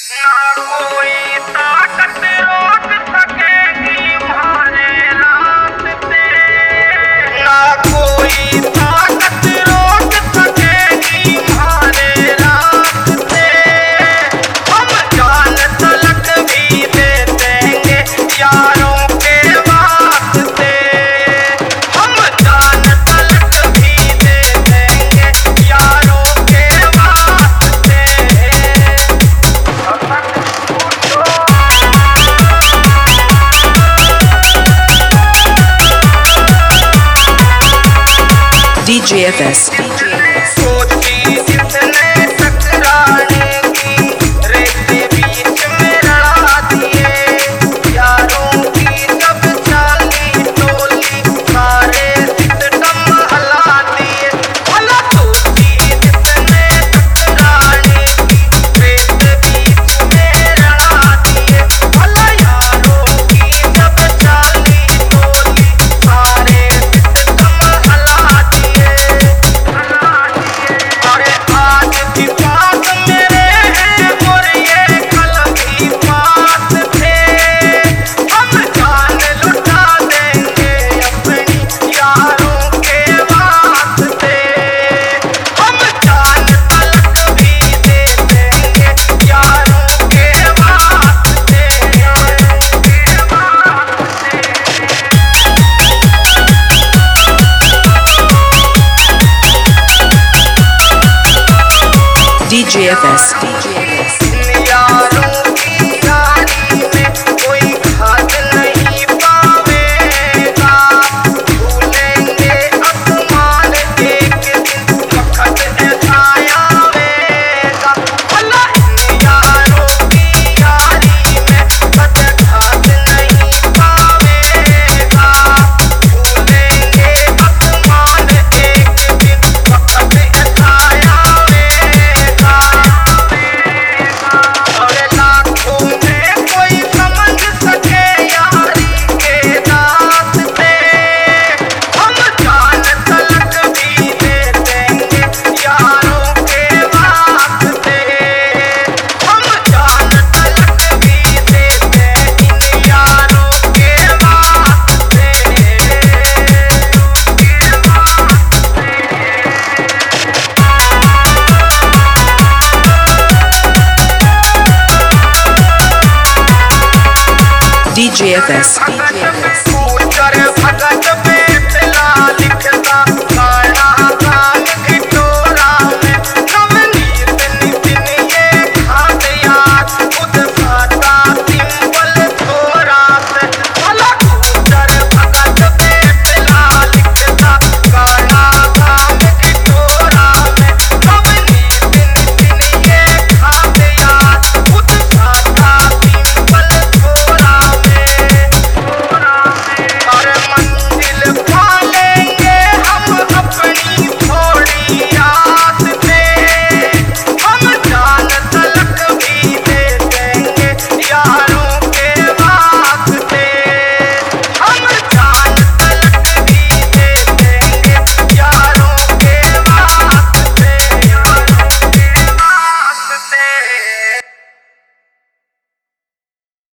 ना कोई ताकत रोक सकेगी हमारे रास्ते, ना कोई ताकत रोक सकेगी हमारे रास्ते। हम जान तलक भी दे देंगे यारों के वास्ते, हम जान तलक भी दे देंगे यारों के वास्ते। DJFS. सोची जिसने टकराने की, रेत बीच में लड़ा दिए यारों की जब चाली टोली, सारे सिस्टम हला दिए। भला सोची जिसने टकराने की, रेत बीच में लड़ा दिए। भला यारों की जब चाली टोली, सारे सिस्टम हला दिए। अरे आज भी पास मेरे हैं और ये कल भी पास थे। हम जान लुटा देंगे अपनी यारों के वास्ते, हम जान तलक भी दे देंगे यारों के वास्ते, यारों के वास्ते। DJFS. यारों की यारी में कोई खाद नहीं पावेगा, भूलेंगे अपमान एक दिन वक्त ऐसा आवेगा। भला इन यारों की यारी में कद खाद नहीं पावेगा, भूलेंगे अपमान एक दिन वक्त ऐसा आवेगा। और लाखों में कोई समझ सके यारी के रास्ते, हम जान तलक भी दे देंगे यारों के वास्ते, हम जान तलक भी दे देंगे इन यारों के वास्ते, DJFS.